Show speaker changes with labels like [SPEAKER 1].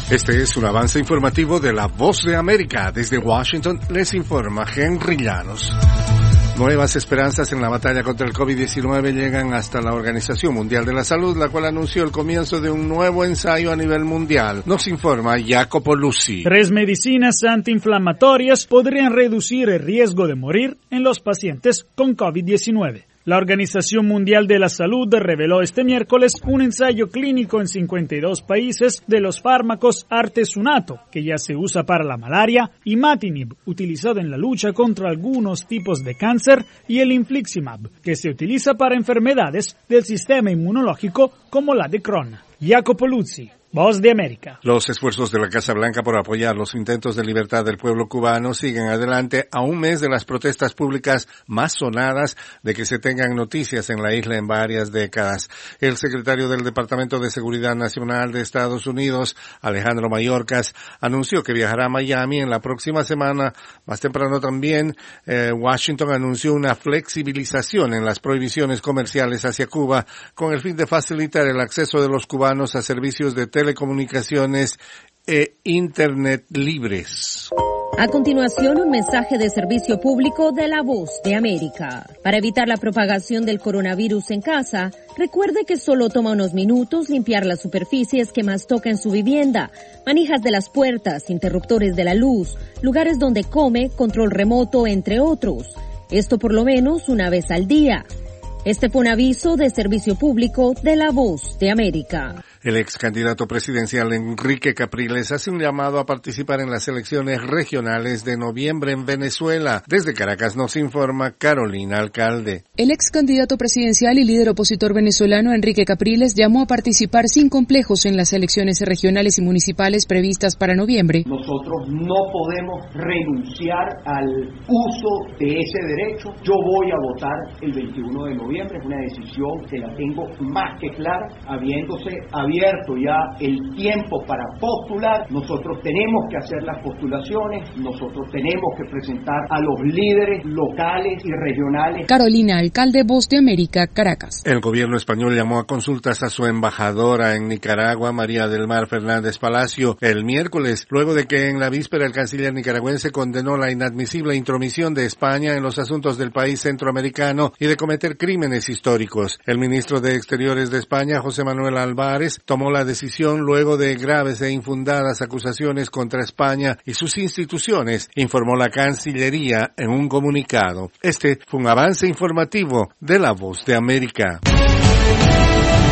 [SPEAKER 1] Este es un avance informativo de La Voz de América. Desde Washington les informa Henry Llanos. Nuevas esperanzas en la batalla contra el COVID-19 llegan hasta la Organización Mundial de la Salud, la cual anunció el comienzo de un nuevo ensayo a nivel mundial. Nos informa Jacopo Luzzi.
[SPEAKER 2] 3 medicinas antiinflamatorias podrían reducir el riesgo de morir en los pacientes con COVID-19. La Organización Mundial de la Salud reveló este miércoles un ensayo clínico en 52 países de los fármacos artesunato, que ya se usa para la malaria, y imatinib, utilizado en la lucha contra algunos tipos de cáncer, y el infliximab, que se utiliza para enfermedades del sistema inmunológico como la de Crohn. Jacopo Luzzi, Voz de América.
[SPEAKER 1] Los esfuerzos de la Casa Blanca por apoyar los intentos de libertad del pueblo cubano siguen adelante a un mes de las protestas públicas más sonadas de que se tengan noticias en la isla en varias décadas. El secretario del Departamento de Seguridad Nacional de Estados Unidos, Alejandro Mayorkas, anunció que viajará a Miami en la próxima semana. Más temprano también, Washington anunció una flexibilización en las prohibiciones comerciales hacia Cuba con el fin de facilitar el acceso de los cubanos a servicios de telecomunicaciones e Internet libres.
[SPEAKER 3] A continuación, un mensaje de servicio público de La Voz de América. Para evitar la propagación del coronavirus en casa, recuerde que solo toma unos minutos limpiar las superficies que más toca en su vivienda, manijas de las puertas, interruptores de la luz, lugares donde come, control remoto, entre otros. Esto por lo menos una vez al día. Este fue un aviso de servicio público de La Voz de América.
[SPEAKER 1] El ex candidato presidencial Enrique Capriles hace un llamado a participar en las elecciones regionales de noviembre en Venezuela. Desde Caracas nos informa Carolina Alcalde.
[SPEAKER 4] El ex candidato presidencial y líder opositor venezolano Enrique Capriles llamó a participar sin complejos en las elecciones regionales y municipales previstas para noviembre.
[SPEAKER 5] Nosotros no podemos renunciar al uso de ese derecho. Yo voy a votar el 21 de noviembre. Es una decisión que la tengo más que clara, habiéndose abierto ya el tiempo para postular. Nosotros tenemos que hacer las postulaciones, nosotros tenemos que presentar a los líderes locales y regionales.
[SPEAKER 4] Carolina Alcalde, Voz de América, Caracas.
[SPEAKER 1] El gobierno español llamó a consultas a su embajadora en Nicaragua, María del Mar Fernández Palacio, el miércoles, luego de que en la víspera el canciller nicaragüense condenó la inadmisible intromisión de España en los asuntos del país centroamericano y de cometer crímenes históricos. El ministro de Exteriores de España, José Manuel Álvarez, tomó la decisión luego de graves e infundadas acusaciones contra España y sus instituciones, informó la Cancillería en un comunicado. Este fue un avance informativo de La Voz de América.